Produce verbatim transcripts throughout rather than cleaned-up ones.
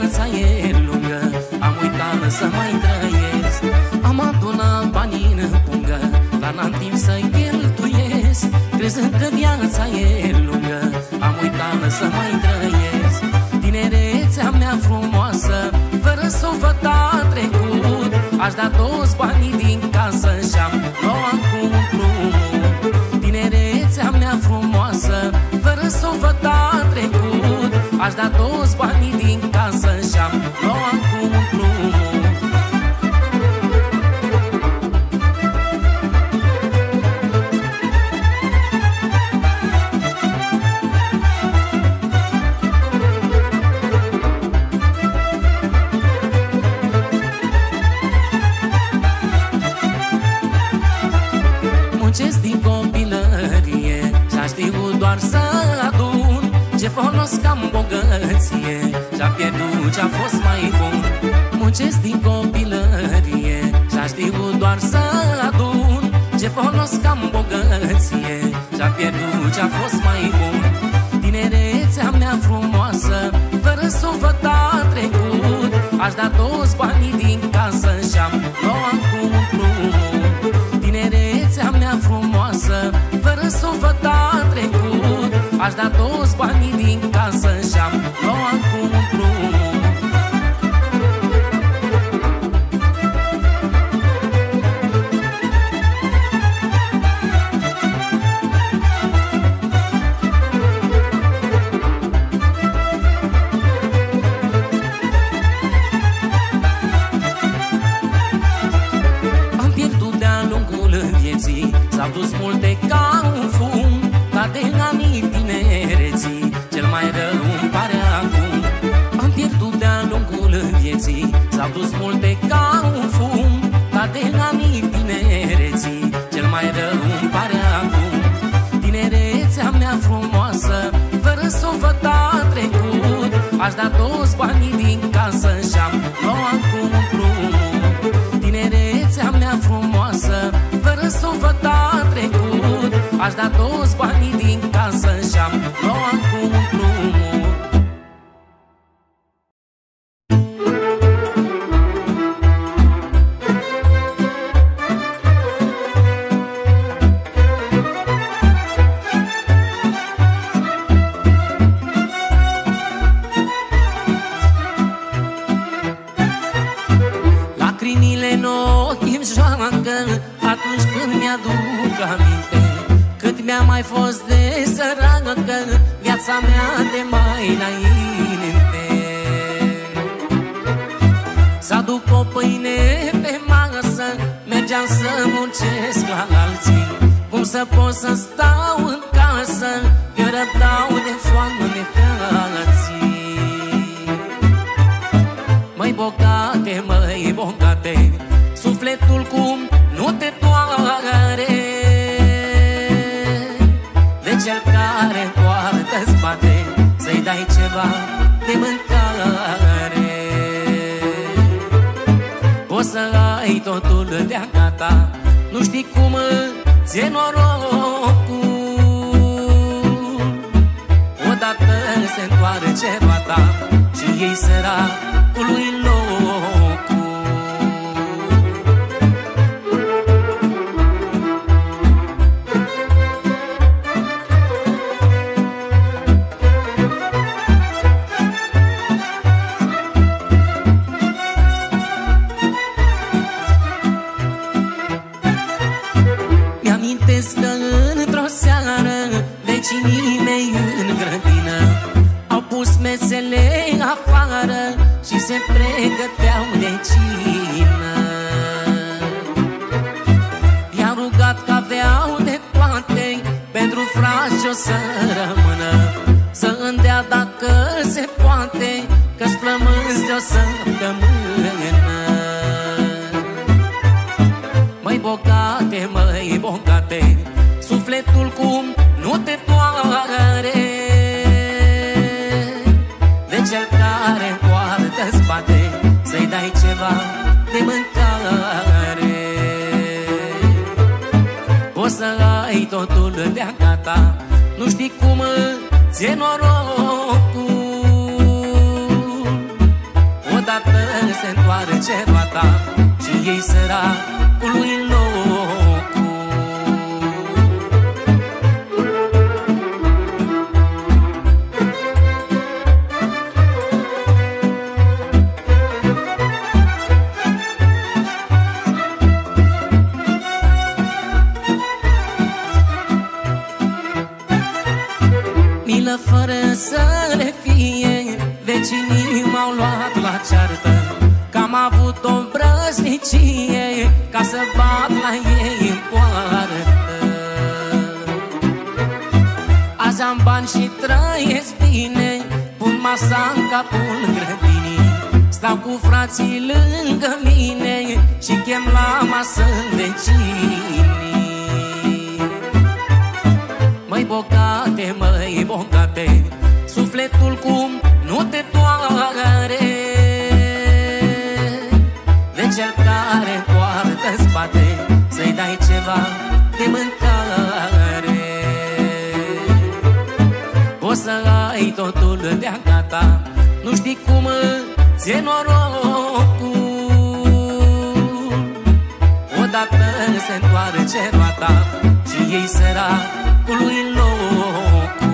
viața e lungă, am uitat să mai trăiesc. Am adunat banii în pungă, dar n-am timp să-i cheltuiesc. Crezând că viața e lungă, am uitat să mai trăiesc. Tinerețea mea frumoasă, fără să o văd a trecut. Aș da toți banii din casă și-am luat cu împrumut. Tinerețea mea frumoasă, fără să o văd a trecut. Aș da toți banii din casă și-am luat cu împrumut. Muncesc din copilărie și-a știut doar să adun. Ce folos că am bogăție și-a pierdut ce-a fost mai bun. Muncesc din copilărie și-a știut doar să adun. Ce folos că am bogăție și-a pierdut ce-a fost mai bun. Tinerețea mea frumoasă, fără să o văd a trecut. Aș da toți banii din casă și-am luat cu împrumut. Tinerețea mea frumoasă, fără să o văd a trecut. Aș da toți banii din casă și-am luat cu împrumut. Am pierdut de-a lungul vieții, s-au dus multe ca un fum. Dar de anii tinereții, cel mai rău îmi pare acum. Am pierdut de-a lungul vieții, s-au dus multe ca un fum. Dar de anii tinereții, cel mai rău îmi pare acum. Tinerețea mea frumoasă, fără să o văd a trecut. Aș da toți banii din casă și-am luat cu împrumut. Tinerețea mea frumoasă, fără să o văd a trecut. Aș da toți banii din casă și-am luat cu împrumut. Lacrimile în ochi îmi joacă atunci când mi-aduc aminte cât mi-a mai fost de săracă viața mea de mai înainte. Să aduc o pâine pe masă, mergeam să muncesc la alții. Cum să pot să stau în casă, eu răbdau de foame frații. Măi bogate, măi bogate, sufletul cum nu te doare. Cel care poartă spate, să-i dai ceva de mâncare. Poți să ai totul de-a gata, nu știi cum ți-e norocul. Odată se întoarce roata și ei săracului locul. Că într-o seară vecinii mei în grădină au pus mesele afară și se pregăteau de cină. I-a rugat că aveau de toate pentru frați o să rămână, să îndea dacă se poate, că-s flămânzi de o săptămână. Măi bogate, măi bogate, sufletul cum nu te doare. De cel care poartă spate, să-i dai ceva de mâncare. Poți să ai totul de-a gata, nu știi cum ți-e norocul. se întoarce roata și ei săracului locul. Milă fără să le fie, vecinii m-au luat la ceartă, că am avut o brăznicie ca să bat la ei în poartă. Azi am bani și trăiesc bine, pun masa în capul grădinii, stau cu frații lângă mine și chem la masă vecinii. Măi bogate, măi bogate, sufletul cum nu te doare de cel care poartă în spate, să-i dai ceva de mâncare. O să ai totul de-a gata, nu știi cum ți-e norocul. Odată se întoarce roata și ei săracului locul.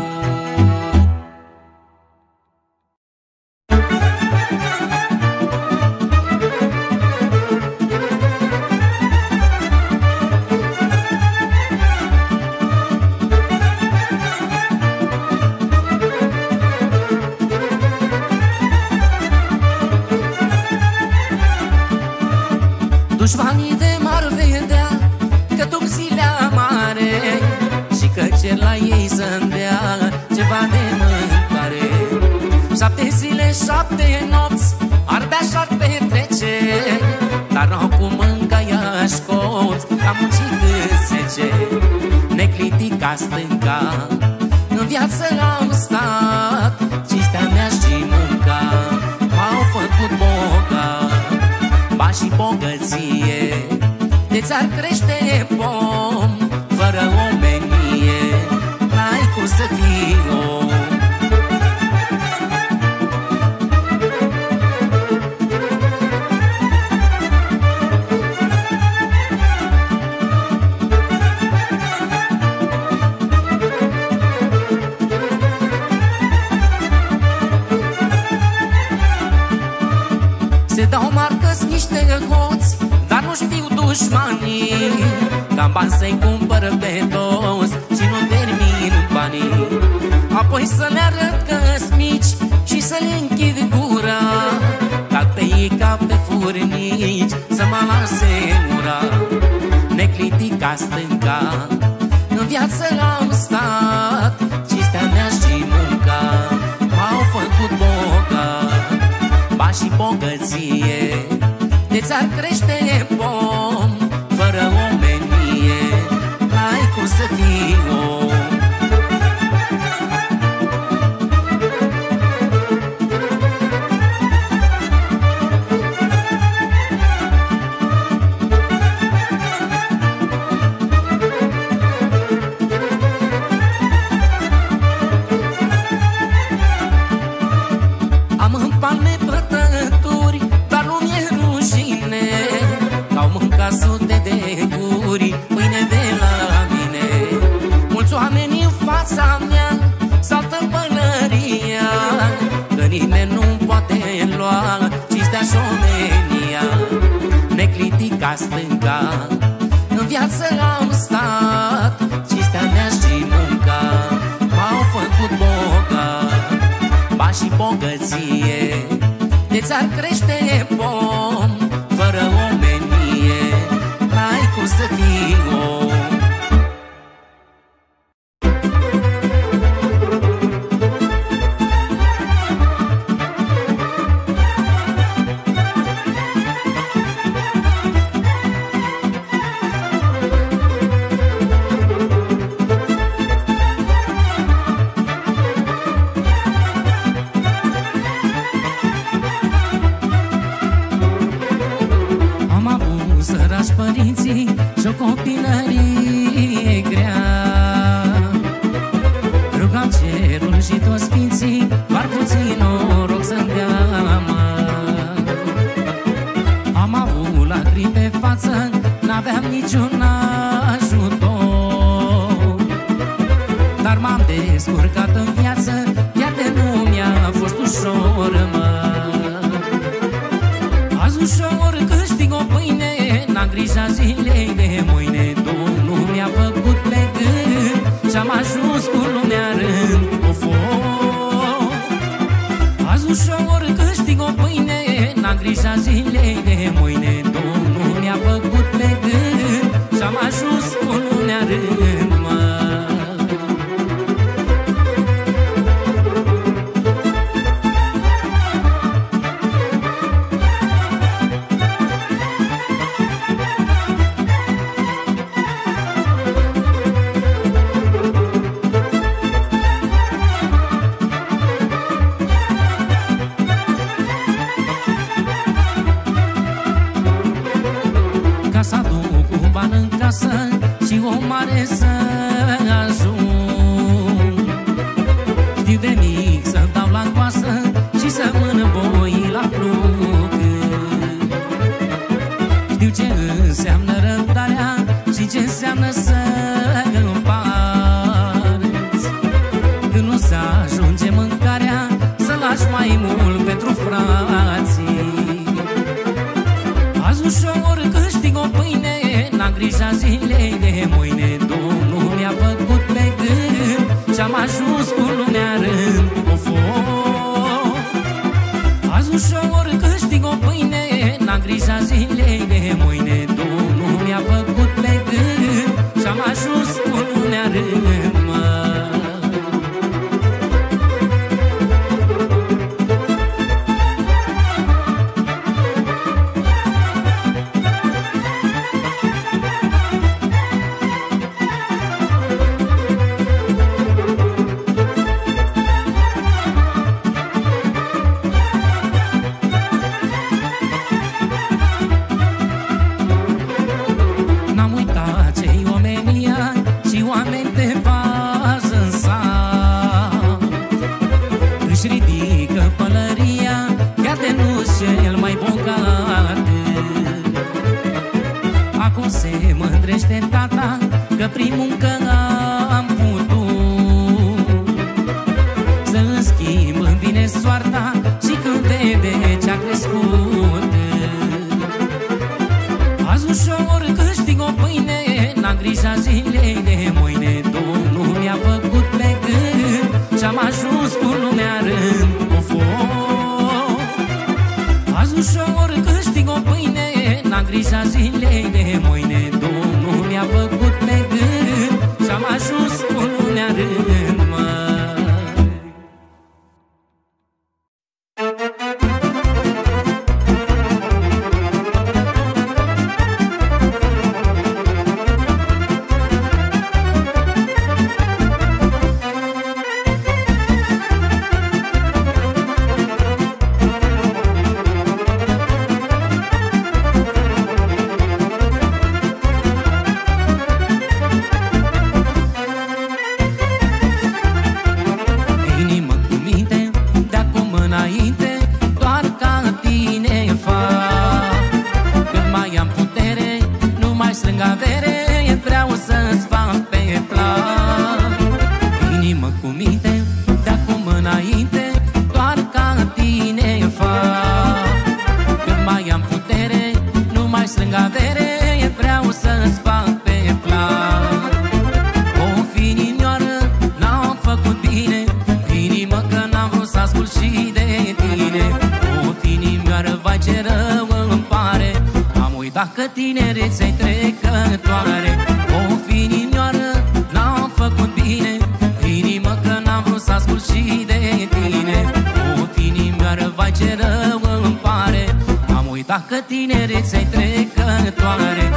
Dușmanii de m-ar vedea că duc zilea mare și că cer la ei să-mi dea ceva de mâncare. Șapte zile, șapte nopți, ar bea și-ar petrece, dar n-au cum mânca-ia școți, am muncit cât se ce. Neclitica stânca, în viață am stat, cinstea mea și munca m-au făcut bogat. Bani și bogăție de ți-ar crește pom, fără omenie n-ai cum să fii om. Se dau marcă-s niște hoți, dar nu știu dușmanii, că-am bani să-i cumpăr pe toți și nu termin banii. Apoi să le arăt că-s mici și să le închid gura, ca pe ei ca pe furnici să mă lase ura. Neclitica stânca, în viață am stat, cinstea mea și munca m-au făcut bogat. Bani și bogăție de ți-ar crește pom, fără omenie n-ai cum să fii om. Am în palme pătături, dar nu mi-e rușine, că-au mâncat sute de guri pâine de la mine. Mulți oameni în fața mea saltă pălăria, că nimeni nu poate lua cinstea și omenia. Neclitica stânca, în viață am stat, cinstea mea și munca m-au făcut bogat. Bani și bogăție de ți-ar crește pom, fără omenie n-ai cum să fii om. Părinții și-o copilărie grea, rugam cerul și toți sfinții, doar puțin noroc să-mi dea, mă. n-aveam niciun ajutor, dar m-am descurcat în viață, chiar de nu mi-a fost ușor, mă. Azi ușor câștig o pâine, n-am grija zilei de mâine. Domnul mi-a făcut pe gând și-am ajuns cu lumea rând. Of, of. Azi ușor câștig o pâine, n-am grija zilei de mâine. Domnul mi-a făcut pe gând și-am ajuns cu lumea rând, mă. Și o mare să ajung. Știu de mic să dau la coasă și să mână boi la plug. Știu ce înseamnă răbdarea și ce înseamnă să împarți. Când nu se ajunge mâncarea, să lași mai mult pentru frații. Azi ușor câștig o pâine, n-am grija zilei de mâine. Domnul mi-a făcut pe gând și-am ajuns cu lumea rând. Of, of. Azi ușor câștig o pâine, n-am grija zilei de mâine. Domnul mi-a făcut pe gând și-am ajuns cu lumea rând, mă. Cel mai bogat. Acum se mândrește tata că prin muncă am putut să-mi schimb în bine soarta și când vede ce-a crescut. Azi ușor câștig o pâine, n-am grija zilei de mâine. Domnul mi-a făcut pe gând și-am ajuns cu lumea rând. Of, of. Azi ușor câștig o pâine, n-am grija zilei de mâine. Domnul mi-a făcut pe gând și-am ajuns cu lumea rând, mă. Dacă tinerețe-i trecătoare, o finimioară n-am făcut bine, inimă că n-am vrut să ascult și de tine. O finimioară, vai ce rău îmi pare, am uitat că tinerețe-i trecătoare.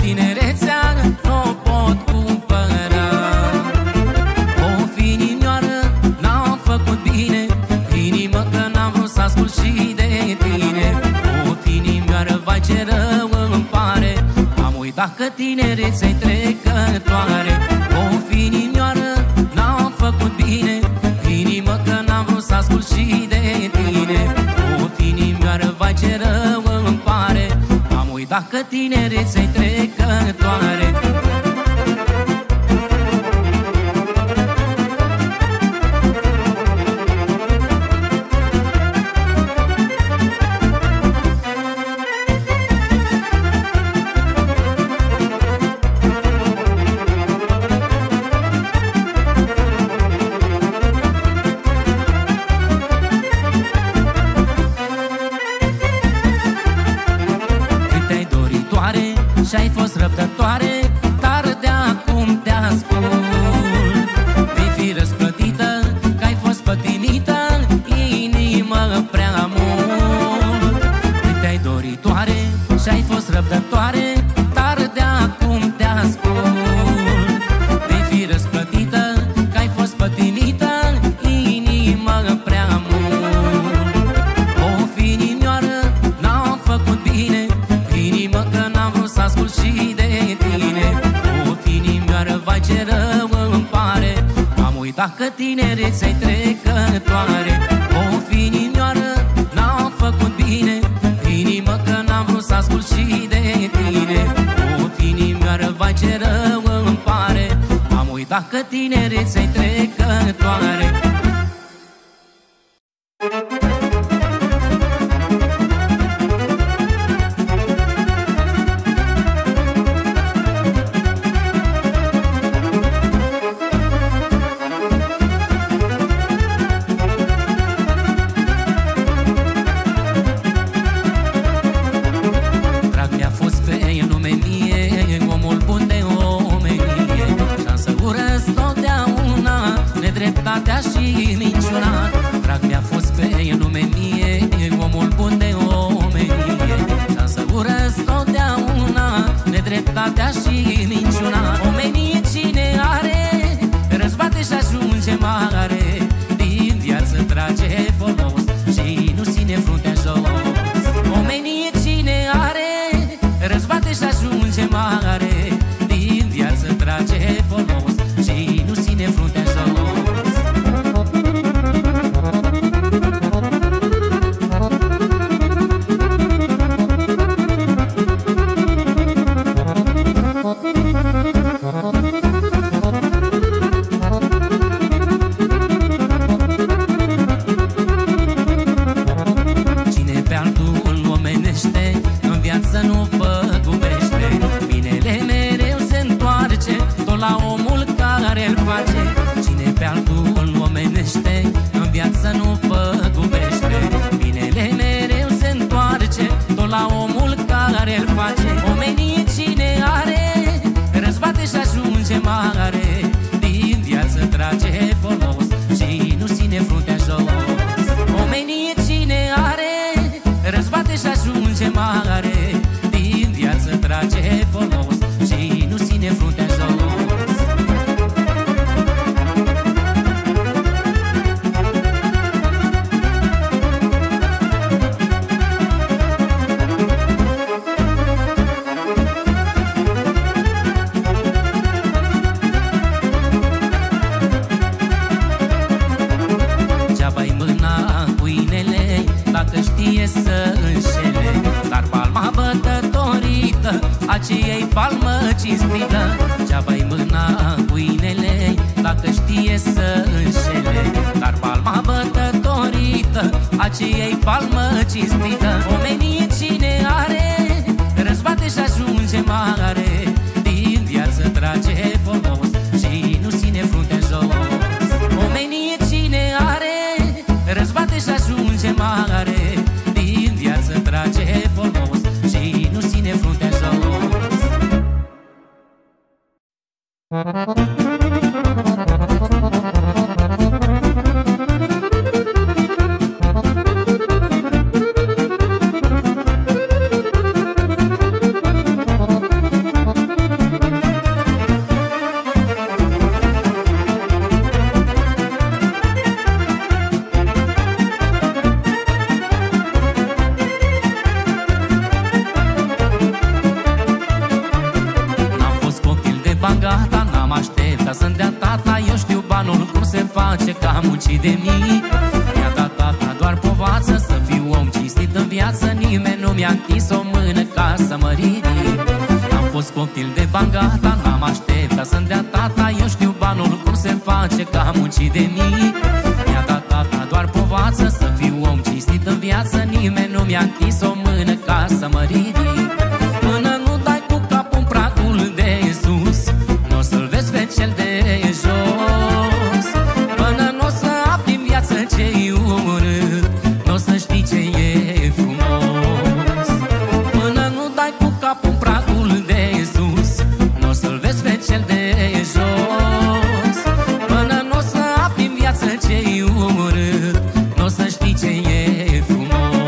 tinerețea n-o pot cumpăra. O fiinioară n-am făcut bine, inimă că n-am vrut să ascult și de tine. O fiinioară, vai ce rău îmi pare, am uitat că tinerețea-i trecătoare. O fiinioară n-am făcut bine, inimă că n-am vrut să ascult și de tine. O fiinioară, vai ce rău îmi pare, am uitat că tinerețea-i trecătoare. Și-ai fost răbdătoare, dar de acum te ascult. Vei fi răsplătită, că ai fost pătimită, inimă prea mult. Te-ai doritoare și-ai fost răbdătoare, dar de acum te ascult. Vei fi răsplătită, că ai fost pătimită, inimă prea mult. O fiinioară n-am făcut bine, inimă că n-am vrut să ascult și de tine. O fiinioară, vai ce rău îmi pare, am uitat că tinerețea-i trecătoare. O fiinioară n-am făcut bine, inimă că n-am vrut să ascult și de tine. O fiinioară, vai ce rău îmi pare, am uitat că tinerețea-i trecătoare. Dreptatea și minciuna, drag mi-a fost pe lume mie, omul bun de omenie. Și-am să urăsc totdeauna nedreptatea și minciuna. Omenie cine are, răzbate și ajunge mare, din viață trage folos și nu ține fruntea jos. Omenie cine are, răzbate și ajunge mare, din viață trage folos și nu ține fruntea jos. La omul care îl face, cine pe altul omenește, în viață nu păgubește. Binele mereu se întoarce, tot la omul care îl face. Omenie cine are, răzbate și ajunge mare, din viață trage folos și nu ține fruntea jos. Omenie cine are, răzbate și ajunge mare, din viață trage folos și nu ține fruntea jos. Să înșele, dar palma bătătorită aceea-i palmă cinstită. Geaba-i mâna cu inele, dacă știe să înșele, dar palma bătătorită aceea-i palmă cinstită. Omenie cine are, răzbate și ajunge mare, din viață trage folos și nu ține fruntea jos. Omenie cine are, răzbate și ajunge mare, din viață trage folos și nu ține fruntea jos. face că am muncit de mic. Mi-a dat tata doar povață să fiu om cinstit în viață. Nimeni nu mi-a întins o mână ca să mă ridic. Am fost copil de bangata, n-am așteptat să-mi dea tata. Eu știu banul cum se face că am muncit de mic. Mi-a dat tata doar povață să fiu om cinstit în viață. Nimeni nu mi-a întins o mână ca să mă ridic. Până nu dai cu capul în pragul de sus, n-o să-l vezi pe cel de jos. Până n-o să afli în viață ce-i urât, n-o să știi ce e frumos. Până nu dai cu capul în pragul de sus, n-o să-l vezi pe cel de jos. Până n-o să afli în viață ce-i urât, n-o să știi ce e frumos.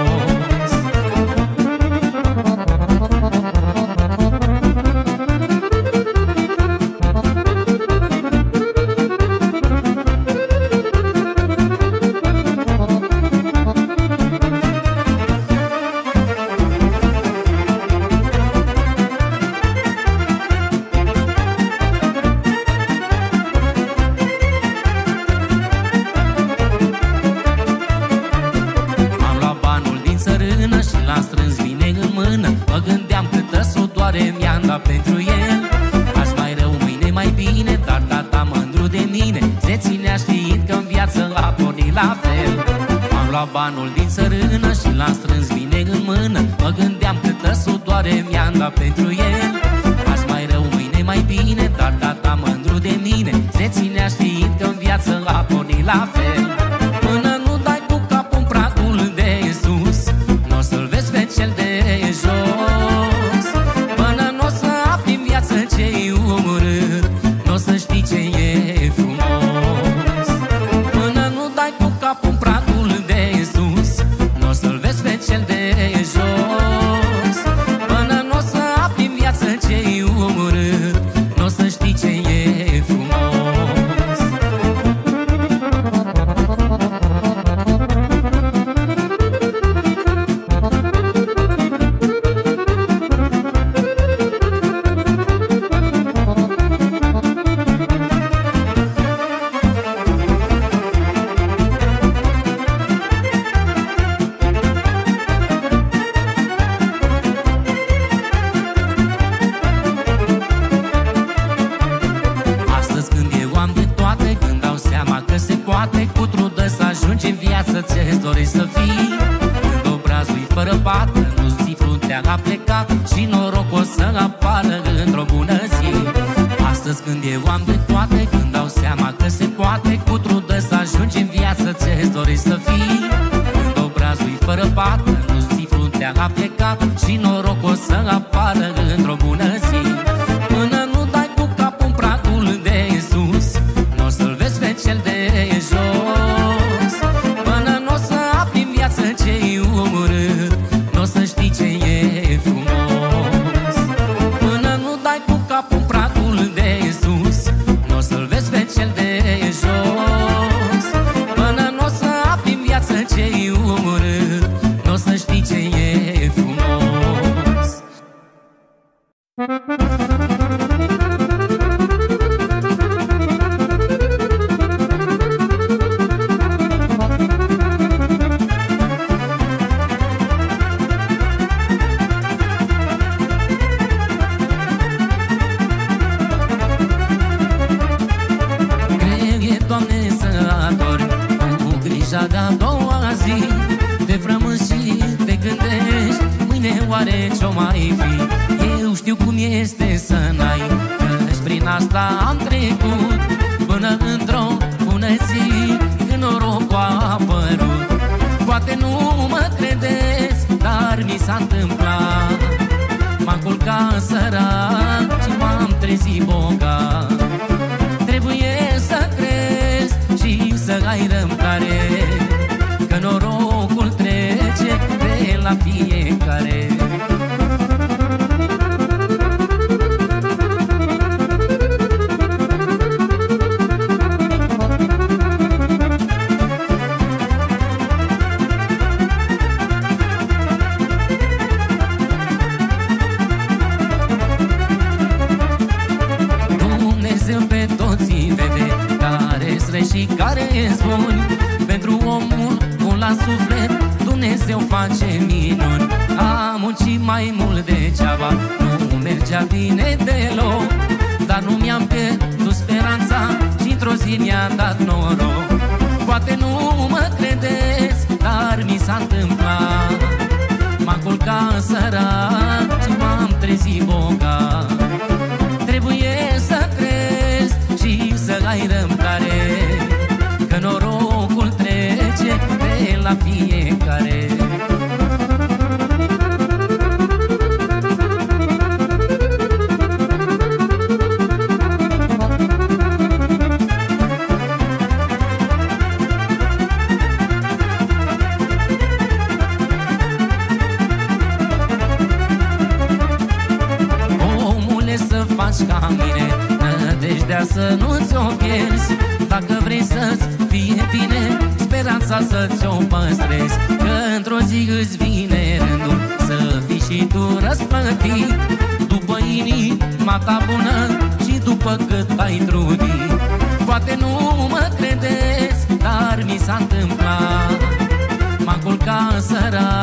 Pentru el aș mai rău, mâine mai bine, dar tata mândru de mine se ținea știind că în viață a pornit la fel. Am luat banul din țărână și l-am strâns bine în mână. Mă gândeam câtă sudoare mi-am dat pentru el. Aș mai rău, mâine mai bine, dar tata mândru de mine se ținea știind că în viață a pornit la fel. Până nu dai cu capul în pragul de sus, n-o să-l vezi pe cel de jos. Ce-i urât, n-o să știi ce e frumos. Până nu dai cu capul în pragul de sus, n-o să-l vezi pe cel de jos. Până n-o să afli în viață ce-i urât, n-o să știi ce e frumos. Cu trudă să ajungi în viață ce-ți dorești să fii. Când obrazul-i fără pată, nu-ți fruntea a plecat și norocul să apară într-o bună zi. Astăzi când eu am de toate, când dau seama că se poate, cu trudă să ajungi în viață ce-ți dorești să fii. Când obrazul-i fără pată, nu-ți fruntea a plecat și norocul să apară într-o bună zi. Până nu dai cu capul în pragul de sus, n-o să-l vezi pe cel de jos. Până n-o să afli în viață ce-i urât, n-o să știi ce e frumos. Până nu dai cu capul în pragul de sus, n-o să-l vezi pe cel de jos. Până n-o să afli în viață ce-i urât, n-o să știi ce e frumos. De-a doua zi te frămânzi și te gândești, mâine oare ce-o mai fi? Eu știu cum este să n-ai, căci prin asta am trecut, până într-o bună zi când norocul a apărut. Poate nu mă credeți, dar mi s-a întâmplat. M-am culcat sărac și m-am trezit bogat. Trebuie să crezi și să ai răbdare, că norocul trece pe la fiecare. mai mult degeaba, nu mergea bine deloc. Dar nu mi-am pierdut speranța și într-o zi mi-a dat noroc. Poate nu mă credeți, dar mi s-a întâmplat. M-am culcat sărac și m-am trezit bogat. Trebuie să crezi și să ai răbdare, că norocul trece pe la fiecare. Faci ca mine, nădejdea să nu ți-o pierzi. Dacă vrei să-ți fie bine, speranța să ți-o păstrezi, că într-o zi îți vine rândul să fii și tu răsplătit, după inima ta bună și după cât ai trudit. Poate nu mă credeți, dar mi s-a întâmplat. M-am culcat sărac